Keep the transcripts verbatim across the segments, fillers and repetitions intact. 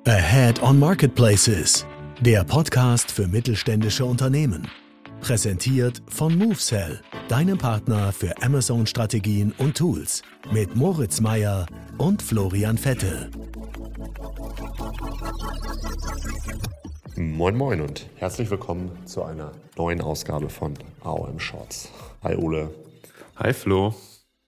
Ahead on Marketplaces, der Podcast für mittelständische Unternehmen. Präsentiert von MoveSell, deinem Partner für Amazon-Strategien und Tools. Mit Moritz Meyer und Florian Vettel. Moin Moin und herzlich willkommen zu einer neuen Ausgabe von A O M Shorts. Hi Ole. Hi Flo.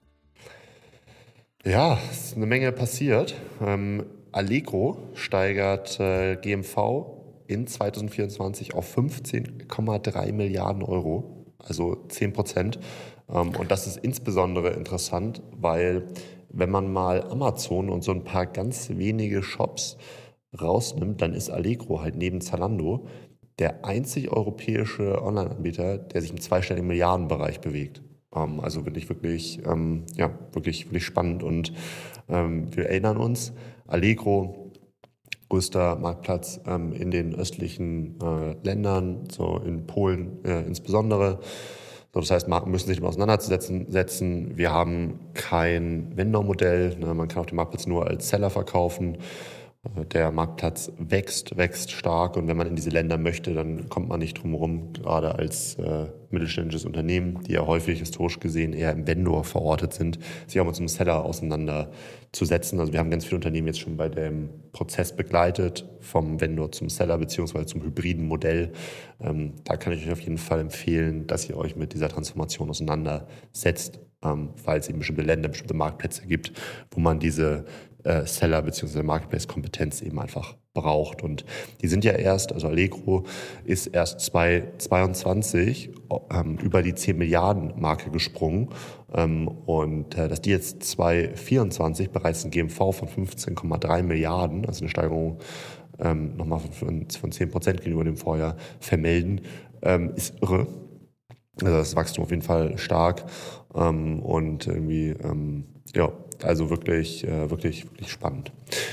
Ja, es ist eine Menge passiert. Ähm, Allegro steigert äh, G M V in zwanzig vierundzwanzig auf fünfzehn Komma drei Milliarden Euro, also zehn Prozent. Ähm, und das ist insbesondere interessant, weil wenn man mal Amazon und so ein paar ganz wenige Shops rausnimmt, dann ist Allegro halt neben Zalando der einzig europäische Online-Anbieter, der sich im zweistelligen Milliardenbereich bewegt. Ähm, also finde ich wirklich, ähm, ja, wirklich, wirklich spannend. Und ähm, wir erinnern uns, Allegro, größter Marktplatz ähm, in den östlichen äh, Ländern, so in Polen äh, insbesondere. So, das heißt, Marken müssen sich damit auseinandersetzen. Setzen. Wir haben kein Vendor-Modell. Ne? Man kann auf dem Marktplatz nur als Seller verkaufen. Der Marktplatz wächst, wächst stark, und wenn man in diese Länder möchte, dann kommt man nicht drum herum, gerade als äh, mittelständisches Unternehmen, die ja häufig historisch gesehen eher im Vendor verortet sind, sich auch mit so einem Seller auseinanderzusetzen. Also wir haben ganz viele Unternehmen jetzt schon bei dem Prozess begleitet, vom Vendor zum Seller beziehungsweise zum hybriden Modell. Ähm, da kann ich euch auf jeden Fall empfehlen, dass ihr euch mit dieser Transformation auseinandersetzt, ähm, weil es eben bestimmte Länder, bestimmte Marktplätze gibt, wo man diese Seller bzw. Marketplace-Kompetenz eben einfach braucht. Und die sind ja erst, also Allegro ist erst zweitausendzweiundzwanzig ähm, über die zehn Milliarden Marke gesprungen, ähm, und äh, dass die jetzt zweitausendvierundzwanzig bereits ein G M V von fünfzehn Komma drei Milliarden, also eine Steigerung ähm, nochmal von, von zehn Prozent gegenüber dem Vorjahr vermelden, ähm, ist irre. Also das Wachstum auf jeden Fall stark, ähm, und irgendwie, ähm, ja, also wirklich, äh, wirklich, wirklich spannend.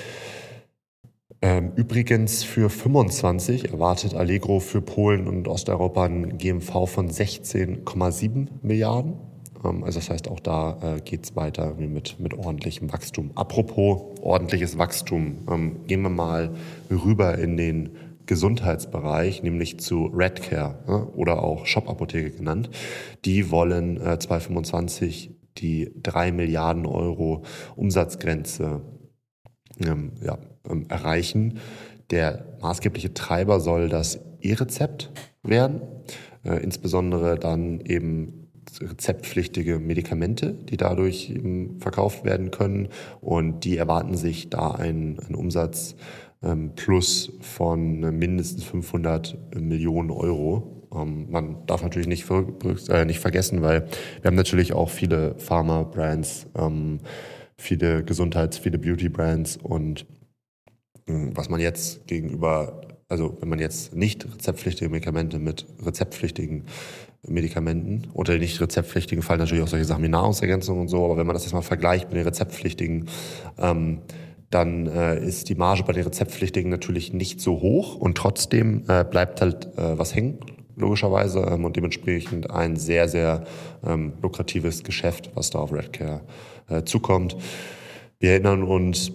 Ähm, übrigens für fünfundzwanzig erwartet Allegro für Polen und Osteuropa ein G M V von sechzehn Komma sieben Milliarden. Ähm, also das heißt, auch da äh, geht es weiter mit, mit ordentlichem Wachstum. Apropos ordentliches Wachstum, ähm, gehen wir mal rüber in den Gesundheitsbereich, nämlich zu Redcare, ne, oder auch Shop-Apotheke genannt. Die wollen äh, zweitausendfünfundzwanzig die drei Milliarden Euro Umsatzgrenze ähm, ja, ähm, erreichen. Der maßgebliche Treiber soll das E-Rezept werden, äh, insbesondere dann eben rezeptpflichtige Medikamente, die dadurch eben verkauft werden können, und die erwarten sich da einen, einen Umsatz ähm, plus von mindestens fünfhundert Millionen Euro. Ähm, man darf natürlich nicht, ver- äh, nicht vergessen, weil wir haben natürlich auch viele Pharma-Brands, ähm, viele Gesundheits-, viele Beauty-Brands, und äh, was man jetzt gegenüber, also wenn man jetzt nicht rezeptpflichtige Medikamente mit rezeptpflichtigen Medikamenten, unter den nicht rezeptpflichtigen fallen natürlich auch solche Sachen wie Nahrungsergänzungen und so, aber wenn man das jetzt mal vergleicht mit den rezeptpflichtigen, ähm, dann äh, ist die Marge bei den rezeptpflichtigen natürlich nicht so hoch, und trotzdem äh, bleibt halt äh, was hängen, logischerweise, ähm, und dementsprechend ein sehr, sehr ähm, lukratives Geschäft, was da auf Redcare äh, zukommt. Wir erinnern uns,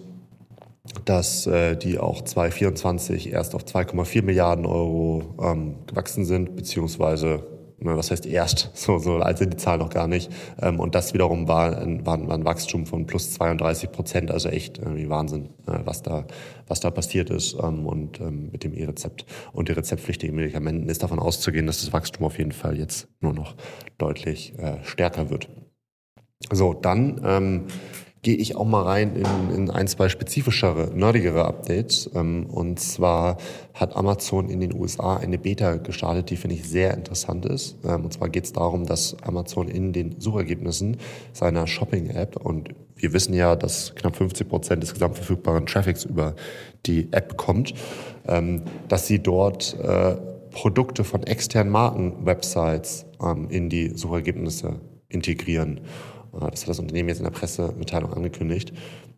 dass äh, die auch zweitausendvierundzwanzig erst auf zwei Komma vier Milliarden Euro ähm, gewachsen sind, beziehungsweise, ne, was heißt erst, so, so alt sind die Zahlen noch gar nicht. Ähm, und das wiederum war ein, war, war ein Wachstum von plus zweiunddreißig Prozent, also echt irgendwie Wahnsinn, äh, was da, was da passiert ist. Ähm, und ähm, mit dem E-Rezept und den rezeptpflichtigen Medikamenten ist davon auszugehen, dass das Wachstum auf jeden Fall jetzt nur noch deutlich äh, stärker wird. So, dann ähm, gehe ich auch mal rein in, in ein, zwei spezifischere, nerdigere Updates. Ähm, und zwar hat Amazon in den U S A eine Beta gestartet, die, finde ich, sehr interessant ist. Ähm, und zwar geht es darum, dass Amazon in den Suchergebnissen seiner Shopping-App, und wir wissen ja, dass knapp fünfzig Prozent des gesamtverfügbaren Traffics über die App kommt, ähm, dass sie dort äh, Produkte von externen Marken-Websites ähm, in die Suchergebnisse integrieren. Das hat das Unternehmen jetzt in der Pressemitteilung angekündigt.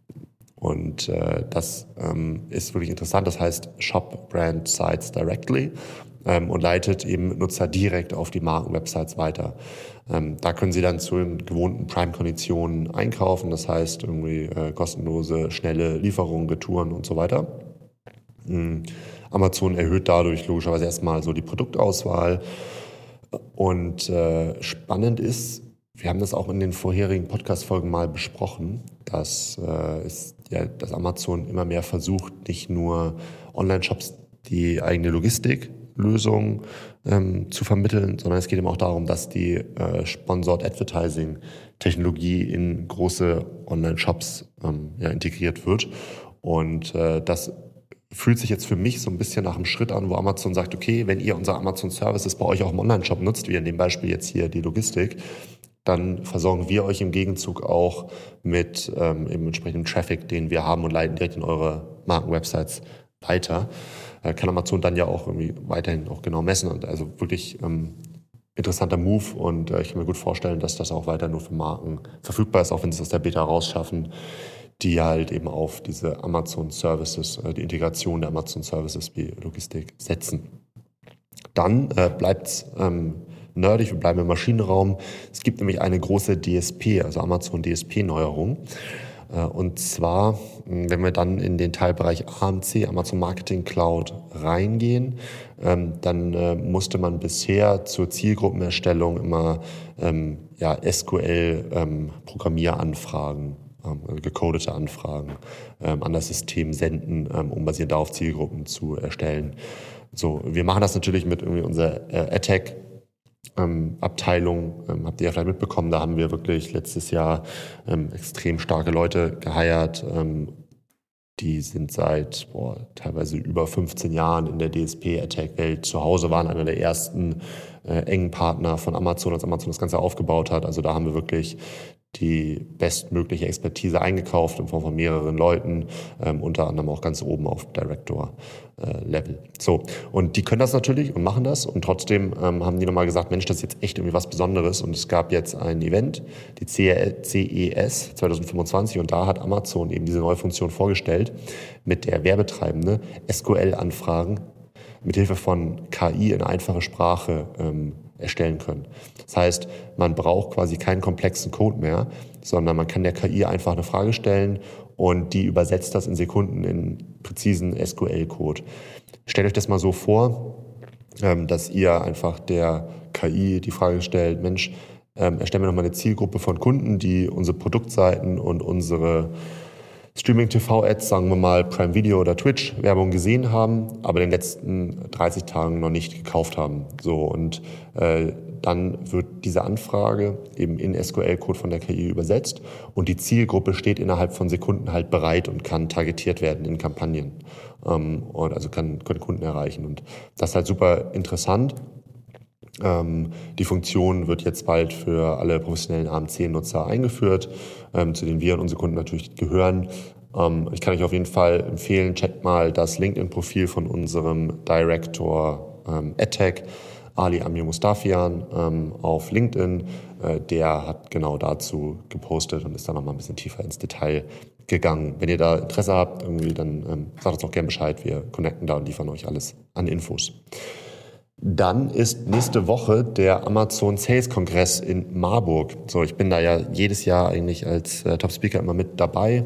Und äh, das ähm, ist wirklich interessant. Das heißt Shop Brand Sites Directly, ähm, und leitet eben Nutzer direkt auf die Markenwebsites weiter. Ähm, da können sie dann zu den gewohnten Amazon erhöht dadurch logischerweise erstmal so die Produktauswahl. Und äh, spannend ist, wir haben das auch in den vorherigen Podcast-Folgen mal besprochen, dass, äh, ist, ja, dass Amazon immer mehr versucht, nicht nur Online-Shops die eigene Logistiklösung ähm, zu vermitteln, sondern es geht eben auch darum, dass die äh, Sponsored Advertising-Technologie in große Online-Shops ähm, ja, integriert wird. Und äh, das fühlt sich jetzt für mich so ein bisschen nach einem Schritt an, wo Amazon sagt, okay, wenn ihr unser Amazon-Services bei euch auch im Online-Shop nutzt, wie in dem Beispiel jetzt hier die Logistik, dann versorgen wir euch im Gegenzug auch mit ähm, eben entsprechendem Traffic, den wir haben, und leiten direkt in eure Markenwebsites weiter. Äh, kann Amazon dann ja auch irgendwie weiterhin auch genau messen. Und also wirklich ähm, interessanter Move, und äh, ich kann mir gut vorstellen, dass das auch weiter nur für Marken verfügbar ist, auch wenn sie es aus der Beta rausschaffen, die halt eben auf diese Amazon-Services, äh, die Integration der Amazon-Services wie Logistik setzen. Dann äh, bleibt es ähm, nerdig, wir bleiben im Maschinenraum. Es gibt nämlich eine große D S P, also Amazon D S P-Neuerung. Äh, und zwar, wenn wir dann in den Teilbereich A M C, Amazon Marketing Cloud, reingehen, ähm, dann äh, musste man bisher zur Zielgruppenerstellung immer ähm, ja, S Q L-Programmieranfragen, ähm, ähm, gecodete Anfragen ähm, an das System senden, ähm, um basierend darauf Zielgruppen zu erstellen. So, wir machen das natürlich mit irgendwie unserer äh, Attack Ähm, Abteilung, ähm, habt ihr ja vielleicht mitbekommen, da haben wir wirklich letztes Jahr ähm, extrem starke Leute geheiert. Ähm, die sind seit boah, teilweise über fünfzehn Jahren in der D S P-Attack-Welt zu Hause, waren einer der ersten äh, engen Partner von Amazon, als Amazon das Ganze aufgebaut hat. Also da haben wir wirklich die bestmögliche Expertise eingekauft in Form von mehreren Leuten, ähm, unter anderem auch ganz oben auf Director-Level. Äh, so, und die können das natürlich und machen das, und trotzdem ähm, haben die nochmal gesagt, Mensch, das ist jetzt echt irgendwie was Besonderes, und es gab jetzt ein Event, die C E S zwanzig fünfundzwanzig, und da hat Amazon eben diese neue Funktion vorgestellt, mit der Werbetreibende S Q L-Anfragen mit Hilfe von K I in einfache Sprache ähm, erstellen können. Das heißt, man braucht quasi keinen komplexen Code mehr, sondern man kann der K I einfach eine Frage stellen, und die übersetzt das in Sekunden in präzisen S Q L-Code. Stellt euch das mal so vor, ähm, dass ihr einfach der K I die Frage stellt, Mensch, ähm, erstellen wir noch mal eine Zielgruppe von Kunden, die unsere Produktseiten und unsere Streaming-T V-Ads, sagen wir mal Prime Video oder Twitch-Werbung gesehen haben, aber in den letzten dreißig Tagen noch nicht gekauft haben. So, und äh, dann wird diese Anfrage eben in S Q L-Code von der K I übersetzt, und die Zielgruppe steht innerhalb von Sekunden halt bereit und kann targetiert werden in Kampagnen. Ähm, und also kann, können Kunden erreichen. Und das ist halt super interessant. Ähm, die Funktion wird jetzt bald für alle professionellen A M C-Nutzer eingeführt, ähm, zu denen wir und unsere Kunden natürlich gehören. Ähm, ich kann euch auf jeden Fall empfehlen, checkt mal das LinkedIn-Profil von unserem Director ähm, AdTech, Ali Amir Mustafian, ähm, auf LinkedIn. Äh, der hat genau dazu gepostet und ist da nochmal ein bisschen tiefer ins Detail gegangen. Wenn ihr da Interesse habt, irgendwie, dann ähm, sagt uns auch gerne Bescheid. Wir connecten da und liefern euch alles an Infos. Dann ist nächste Woche der Amazon Sales Kongress in Marburg. So, ich bin da ja jedes Jahr eigentlich als äh, Top-Speaker immer mit dabei.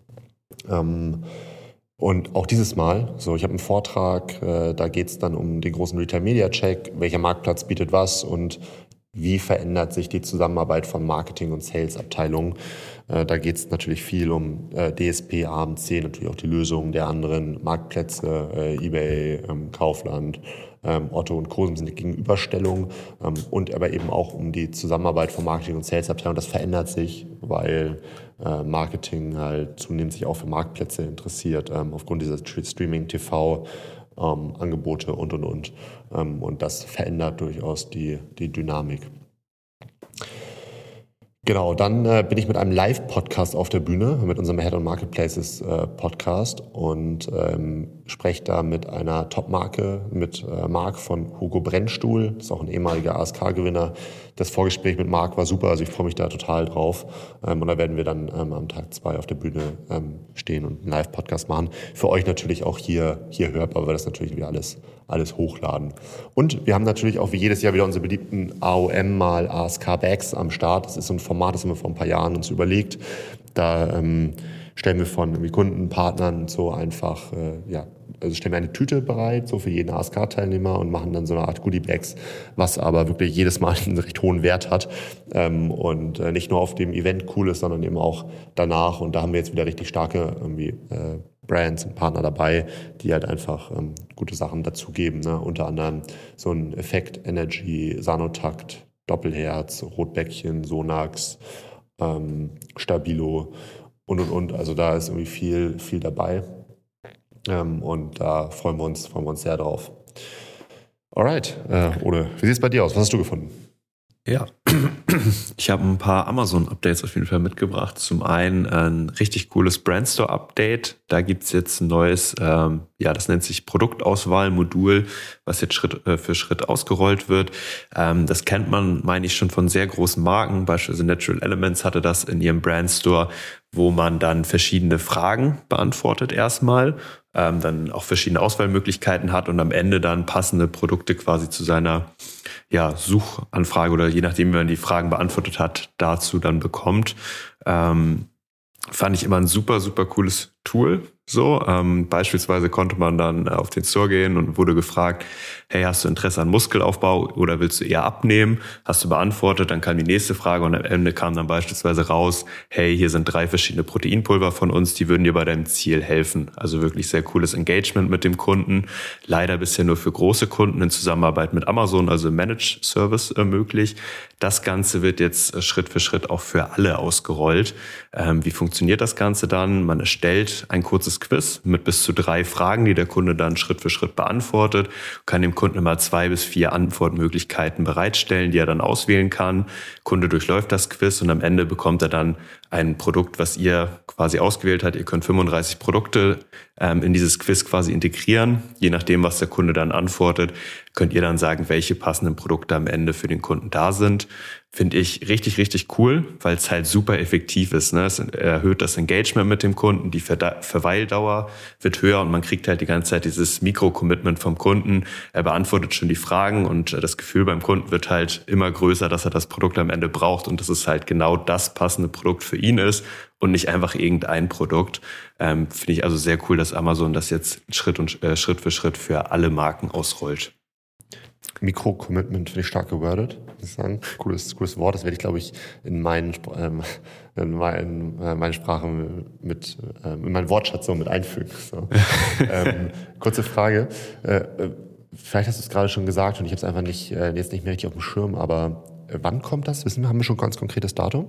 Ähm, und auch dieses Mal, so, ich habe einen Vortrag, äh, da geht es dann um den großen Retail-Media-Check, welcher Marktplatz bietet was und wie verändert sich die Zusammenarbeit von Marketing- und Sales-Abteilungen. Äh, da geht es natürlich viel um äh, D S P, A M C, natürlich auch die Lösungen der anderen Marktplätze, äh, eBay, ähm, Kaufland, ähm, Otto und Co. sind die Gegenüberstellung, ähm, und aber eben auch um die Zusammenarbeit von Marketing- und Sales-Abteilungen. Das verändert sich, weil äh, Marketing halt zunehmend sich auch für Marktplätze interessiert, ähm, aufgrund dieser Streaming-T V- Ähm, Angebote und, und, und. Ähm, und das verändert durchaus die, die Dynamik. Genau, dann äh, bin ich mit einem Live-Podcast auf der Bühne, mit unserem Head on Marketplaces äh, Podcast, und ähm, spreche da mit einer Top-Marke, mit äh, Marc von Hugo Brennstuhl, das ist auch ein ehemaliger A S K-Gewinner. Das Vorgespräch mit Marc war super, also ich freue mich da total drauf. Ähm, und da werden wir dann ähm, am Tag zwei auf der Bühne ähm, stehen und einen Live-Podcast machen. Für euch natürlich auch hier, hier hörbar, weil wir das natürlich wieder alles, alles hochladen. Und wir haben natürlich auch wie jedes Jahr wieder unsere beliebten A O M mal A S K-Bags am Start. Das ist so ein Format, das haben wir vor ein paar Jahren uns überlegt. Da ähm, stellen wir von irgendwie Kunden, Partnern so einfach äh, ja, also stellen wir eine Tüte bereit, so für jeden A S K-Teilnehmer und machen dann so eine Art Goodie-Bags, was aber wirklich jedes Mal einen recht hohen Wert hat ähm, und äh, nicht nur auf dem Event cool ist, sondern eben auch danach. Und da haben wir jetzt wieder richtig starke irgendwie äh, Brands und Partner dabei, die halt einfach ähm, gute Sachen dazugeben. Ne? Unter anderem so ein Effekt, Energy, Sanotakt, Doppelherz, Rotbäckchen, Sonax, ähm, Stabilo und und und. Also da ist irgendwie viel, viel dabei. Ähm, und da freuen wir uns, freuen wir uns sehr drauf. Alright, äh, Ole, wie sieht es bei dir aus? Was hast du gefunden? Ja, ich habe ein paar Amazon-Updates auf jeden Fall mitgebracht. Zum einen ein richtig cooles Brandstore-Update. Da gibt's jetzt ein neues, ähm, ja, das nennt sich Produktauswahl-Modul, was jetzt Schritt äh, für Schritt ausgerollt wird. Ähm, das kennt man, meine ich, schon von sehr großen Marken. Beispielsweise Natural Elements hatte das in ihrem Brandstore, wo man dann verschiedene Fragen beantwortet erstmal, ähm, dann auch verschiedene Auswahlmöglichkeiten hat und am Ende dann passende Produkte quasi zu seiner ja, Suchanfrage oder je nachdem, wie man die Fragen beantwortet hat, dazu dann bekommt. Ähm, fand ich immer ein super, super cooles Tool. So, ähm, beispielsweise konnte man dann auf den Store gehen und wurde gefragt, hey, hast du Interesse an Muskelaufbau oder willst du eher abnehmen? Hast du beantwortet, dann kam die nächste Frage und am Ende kam dann beispielsweise raus, hey, hier sind drei verschiedene Proteinpulver von uns, die würden dir bei deinem Ziel helfen. Also wirklich sehr cooles Engagement mit dem Kunden. Leider bisher nur für große Kunden in Zusammenarbeit mit Amazon, also im Managed Service äh, möglich. Das Ganze wird jetzt äh, Schritt für Schritt auch für alle ausgerollt. Ähm, wie funktioniert das Ganze dann? Man erstellt ein kurzes Quiz mit bis zu drei Fragen, die der Kunde dann Schritt für Schritt beantwortet, kann dem Kunden immer zwei bis vier Antwortmöglichkeiten bereitstellen, die er dann auswählen kann. Kunde durchläuft das Quiz und am Ende bekommt er dann ein Produkt, was ihr quasi ausgewählt habt. Ihr könnt fünfunddreißig Produkte ähm, in dieses Quiz quasi integrieren. Je nachdem, was der Kunde dann antwortet, könnt ihr dann sagen, welche passenden Produkte am Ende für den Kunden da sind. Finde ich richtig, richtig cool, weil es halt super effektiv ist. Ne? Es erhöht das Engagement mit dem Kunden, die Ver- Verweildauer wird höher und man kriegt halt die ganze Zeit dieses Mikro-Commitment vom Kunden. Er beantwortet schon die Fragen und das Gefühl beim Kunden wird halt immer größer, dass er das Produkt am Ende braucht und dass es halt genau das passende Produkt für ihn ist und nicht einfach irgendein Produkt. Ähm, finde ich also sehr cool, dass Amazon das jetzt Schritt und äh, Schritt für Schritt für alle Marken ausrollt. Mikro-Commitment finde ich stark gewordet, muss ich sagen. Cooles, cooles Wort, das werde ich, glaube ich, in meinen ähm, in mein, äh, meine Sprache mit, äh, in meinen Wortschatz so mit einfügen. So. ähm, kurze Frage. Äh, vielleicht hast du es gerade schon gesagt und ich habe es einfach nicht, äh, jetzt nicht mehr richtig auf dem Schirm, aber äh, wann kommt das? Wissen wir, haben wir schon ein ganz konkretes Datum?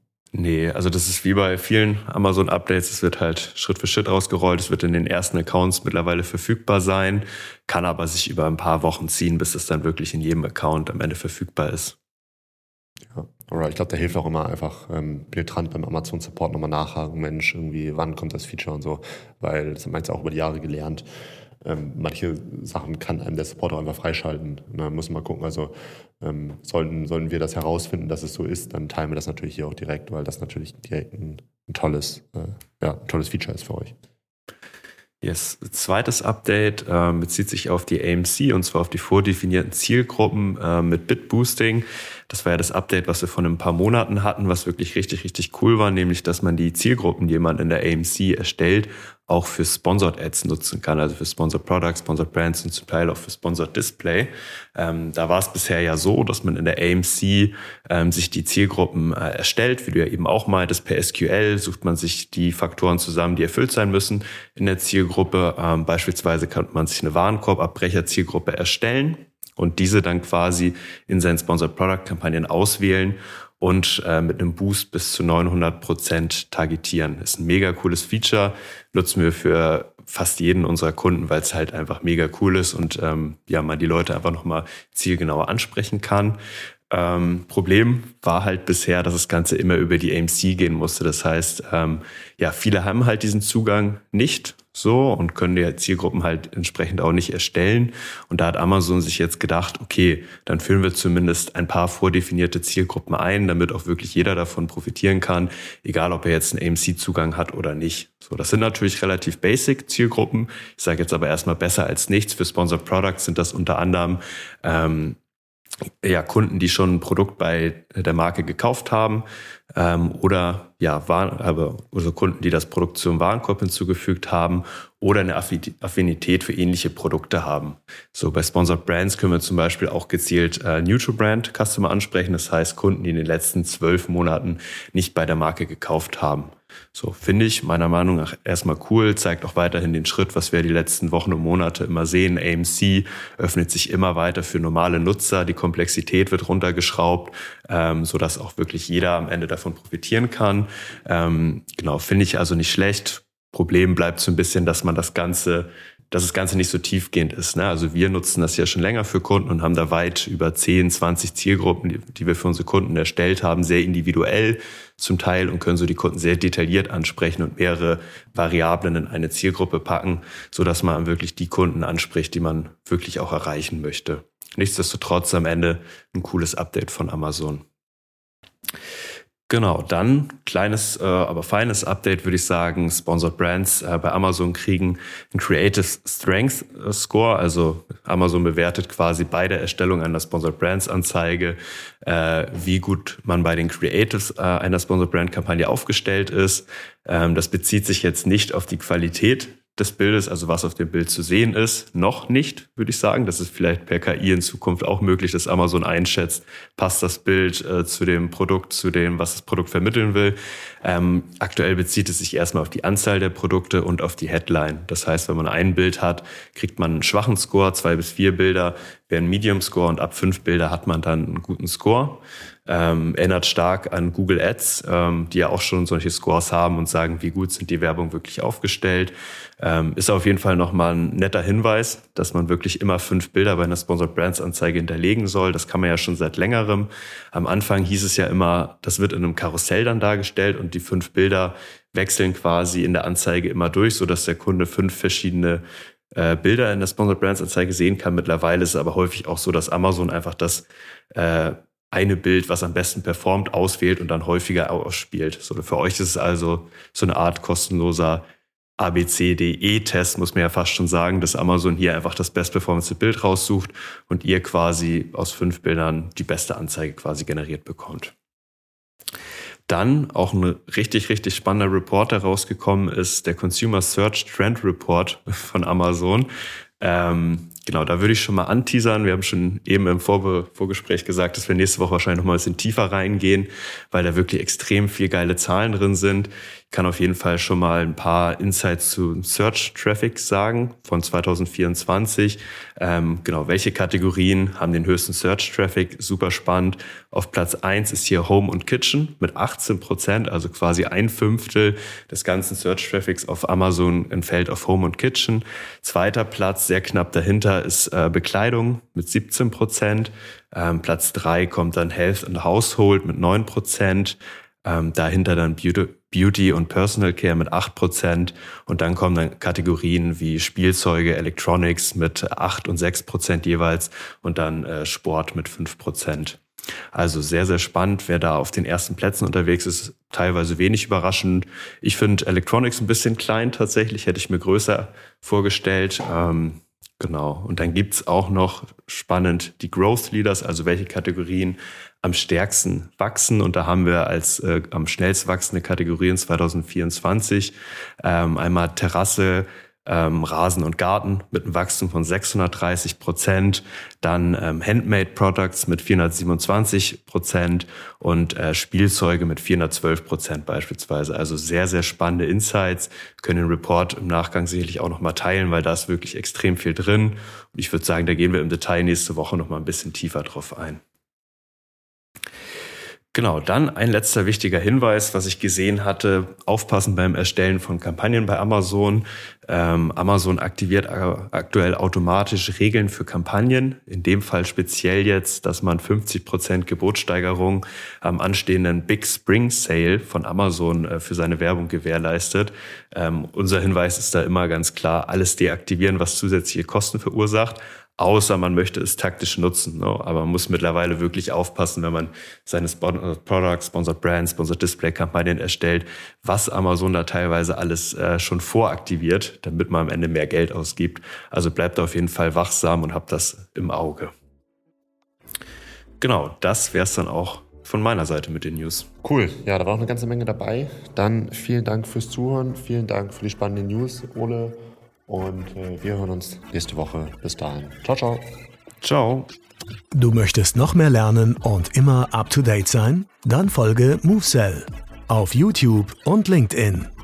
Nee, also das ist wie bei vielen Amazon-Updates, es wird halt Schritt für Schritt ausgerollt, es wird in den ersten Accounts mittlerweile verfügbar sein, kann aber sich über ein paar Wochen ziehen, bis es dann wirklich in jedem Account am Ende verfügbar ist. Ja, alright. Ich glaube, da hilft auch immer einfach ähm, penetrant beim Amazon-Support nochmal nachhaken, Mensch, irgendwie, wann kommt das Feature und so, weil das haben wir jetzt auch über die Jahre gelernt. Ähm, manche Sachen kann einem der Support auch einfach freischalten. Da muss man mal gucken. Also ähm, sollten, sollten wir das herausfinden, dass es so ist, dann teilen wir das natürlich hier auch direkt, weil das natürlich direkt ein, ein tolles, äh, ja, ein tolles Feature ist für euch. Yes. Zweites Update äh, bezieht sich auf die A M C und zwar auf die vordefinierten Zielgruppen äh, mit Bitboosting. Das war ja das Update, was wir vor ein paar Monaten hatten, was wirklich richtig, richtig cool war, nämlich, dass man die Zielgruppen, die man in der A M C erstellt, auch für Sponsored Ads nutzen kann, also für Sponsored Products, Sponsored Brands und zum Teil auch für Sponsored Display. Ähm, da war es bisher ja so, dass man in der A M C ähm, sich die Zielgruppen äh, erstellt, wie du ja eben auch meintest, per S Q L sucht man sich die Faktoren zusammen, die erfüllt sein müssen in der Zielgruppe. Ähm, beispielsweise kann man sich eine Warenkorbabbrecher-Zielgruppe erstellen und diese dann quasi in seinen Sponsored Product Kampagnen auswählen und äh, mit einem Boost bis zu neunhundert Prozent targetieren. Ist ein mega cooles Feature, nutzen wir für fast jeden unserer Kunden, weil es halt einfach mega cool ist und ähm, ja, man die Leute einfach nochmal zielgenauer ansprechen kann. Ähm, Problem war halt bisher, dass das Ganze immer über die A M C gehen musste. Das heißt, ähm, ja, viele haben halt diesen Zugang nicht so und können die Zielgruppen halt entsprechend auch nicht erstellen. Und da hat Amazon sich jetzt gedacht, okay, dann führen wir zumindest ein paar vordefinierte Zielgruppen ein, damit auch wirklich jeder davon profitieren kann, egal ob er jetzt einen A M C-Zugang hat oder nicht. So, das sind natürlich relativ basic Zielgruppen. Ich sage jetzt aber erstmal besser als nichts. Für Sponsored Products sind das unter anderem ähm, ja, Kunden, die schon ein Produkt bei der Marke gekauft haben ähm, oder ja, waren, aber also Kunden, die das Produkt zum Warenkorb hinzugefügt haben oder eine Affinität für ähnliche Produkte haben. So bei Sponsored Brands können wir zum Beispiel auch gezielt äh, Neutral Brand Customer ansprechen, das heißt Kunden, die in den letzten zwölf Monaten nicht bei der Marke gekauft haben. So finde ich meiner Meinung nach erstmal cool, zeigt auch weiterhin den Schritt, was wir die letzten Wochen und Monate immer sehen. A M C öffnet sich immer weiter für normale Nutzer, die Komplexität wird runtergeschraubt, ähm, sodass auch wirklich jeder am Ende davon profitieren kann. Ähm, genau, finde ich also nicht schlecht. Problem bleibt so ein bisschen, dass man das Ganze dass das Ganze nicht so tiefgehend ist. Ne? Also wir nutzen das ja schon länger für Kunden und haben da weit über zehn, zwanzig Zielgruppen, die, die wir für unsere Kunden erstellt haben, sehr individuell zum Teil und können so die Kunden sehr detailliert ansprechen und mehrere Variablen in eine Zielgruppe packen, sodass man wirklich die Kunden anspricht, die man wirklich auch erreichen möchte. Nichtsdestotrotz am Ende ein cooles Update von Amazon. Genau, dann kleines, äh, aber feines Update würde ich sagen. Sponsored Brands äh, bei Amazon kriegen einen Creative Strength Score. Also Amazon bewertet quasi bei der Erstellung einer Sponsored Brands Anzeige, äh, wie gut man bei den Creatives äh, einer Sponsored Brand Kampagne aufgestellt ist. Ähm, das bezieht sich jetzt nicht auf die Qualität des Bildes, also was auf dem Bild zu sehen ist, noch nicht, würde ich sagen. Das ist vielleicht per K I in Zukunft auch möglich, dass Amazon einschätzt, passt das Bild äh, zu dem Produkt, zu dem, was das Produkt vermitteln will. Ähm, aktuell bezieht es sich erstmal auf die Anzahl der Produkte und auf die Headline. Das heißt, wenn man ein Bild hat, kriegt man einen schwachen Score, zwei bis vier Bilder wäre ein Medium Score und ab fünf Bilder hat man dann einen guten Score. Ähm, erinnert stark an Google Ads, ähm, die ja auch schon solche Scores haben und sagen, wie gut sind die Werbung wirklich aufgestellt. Ähm, ist auf jeden Fall nochmal ein netter Hinweis, dass man wirklich immer fünf Bilder bei einer Sponsored Brands Anzeige hinterlegen soll. Das kann man ja schon seit längerem. Am Anfang hieß es ja immer, das wird in einem Karussell dann dargestellt und die fünf Bilder wechseln quasi in der Anzeige immer durch, sodass der Kunde fünf verschiedene äh, Bilder in der Sponsored Brands Anzeige sehen kann. Mittlerweile ist es aber häufig auch so, dass Amazon einfach das äh, eine Bild, was am besten performt, auswählt und dann häufiger ausspielt. So, für euch ist es also so eine Art kostenloser A B C D E-Test, muss man ja fast schon sagen, dass Amazon hier einfach das bestperformance Bild raussucht und ihr quasi aus fünf Bildern die beste Anzeige quasi generiert bekommt. Dann auch ein richtig, richtig spannender Report, der rausgekommen ist, der Consumer Search Trend Report von Amazon. Ähm, genau, da würde ich schon mal anteasern. Wir haben schon eben im Vorbe- Vorgespräch gesagt, dass wir nächste Woche wahrscheinlich noch mal ein bisschen tiefer reingehen, weil da wirklich extrem viel geile Zahlen drin sind. Ich kann auf jeden Fall schon mal ein paar Insights zu Search Traffic sagen von zwanzig vierundzwanzig. Ähm, genau, welche Kategorien haben den höchsten Search Traffic? Super spannend. Auf Platz eins ist hier Home und Kitchen mit achtzehn Prozent, also quasi ein Fünftel des ganzen Search Traffics auf Amazon entfällt auf Home und Kitchen. Zweiter Platz, sehr knapp dahinter, ist äh, Bekleidung mit siebzehn Prozent. Ähm, Platz drei kommt dann Health and Household mit neun Prozent. Ähm, dahinter dann Beauty, Beauty und Personal Care mit acht Prozent und dann kommen dann Kategorien wie Spielzeuge, Electronics mit acht und sechs Prozent jeweils und dann äh, Sport mit fünf Prozent. Also sehr, sehr spannend, wer da auf den ersten Plätzen unterwegs ist, teilweise wenig überraschend. Ich finde Electronics ein bisschen klein tatsächlich, hätte ich mir größer vorgestellt. Ähm, genau, und dann gibt's auch noch spannend die Growth Leaders, also welche Kategorien am stärksten wachsen. Und da haben wir als äh, am schnellst wachsende Kategorien zwanzig vierundzwanzig ähm, einmal Terrasse, ähm, Rasen und Garten mit einem Wachstum von sechshundertdreißig Prozent, dann ähm, Handmade Products mit vierhundertsiebenundzwanzig Prozent und äh, Spielzeuge mit vierhundertzwölf Prozent beispielsweise. Also sehr, sehr spannende Insights. Wir können den Report im Nachgang sicherlich auch nochmal teilen, weil da ist wirklich extrem viel drin. Und ich würde sagen, da gehen wir im Detail nächste Woche nochmal ein bisschen tiefer drauf ein. Genau, dann ein letzter wichtiger Hinweis, was ich gesehen hatte, aufpassen beim Erstellen von Kampagnen bei Amazon. Ähm, Amazon aktiviert aktuell automatisch Regeln für Kampagnen, in dem Fall speziell jetzt, dass man fünfzig Prozent Gebotssteigerung am anstehenden Big Spring Sale von Amazon äh, für seine Werbung gewährleistet. Ähm, unser Hinweis ist da immer ganz klar, alles deaktivieren, was zusätzliche Kosten verursacht. Außer man möchte es taktisch nutzen. No? Aber man muss mittlerweile wirklich aufpassen, wenn man seine Sponsored Products, Sponsored Brands, Sponsored Display Kampagnen erstellt, was Amazon da teilweise alles äh, schon voraktiviert, damit man am Ende mehr Geld ausgibt. Also bleibt auf jeden Fall wachsam und habt das im Auge. genau, das wäre es dann auch von meiner Seite mit den News. Cool, ja, da war auch eine ganze Menge dabei. Dann vielen Dank fürs Zuhören, vielen Dank für die spannenden News, Ole. Und äh, wir hören uns nächste Woche. Bis dahin. Ciao, ciao. Ciao. Du möchtest noch mehr lernen und immer up to date sein? Dann folge MoveSell auf YouTube und LinkedIn.